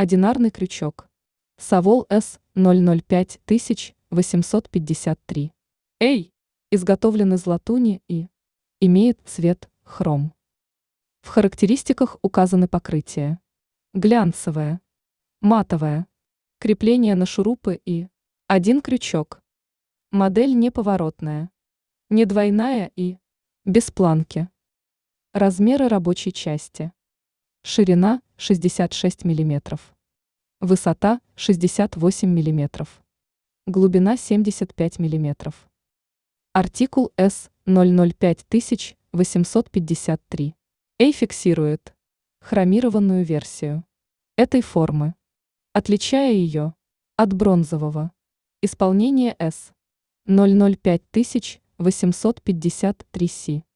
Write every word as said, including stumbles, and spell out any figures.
Одинарный крючок. Savol эс ноль ноль пять восемьсот пятьдесят три. Эй! Изготовлен из латуни и имеет цвет хром. В характеристиках указаны покрытия: глянцевое, матовое, крепление на шурупы и один крючок. Модель неповоротная, не двойная и без планки. Размеры рабочей части: ширина шестьдесят шесть миллиметров, высота шестьдесят восемь миллиметров, глубина семьдесят пять миллиметров. Артикул эс ноль ноль пять восемьсот пятьдесят три. Эй фиксирует хромированную версию этой формы, отличая ее от бронзового исполнения эс ноль ноль пять восемьсот пятьдесят три си.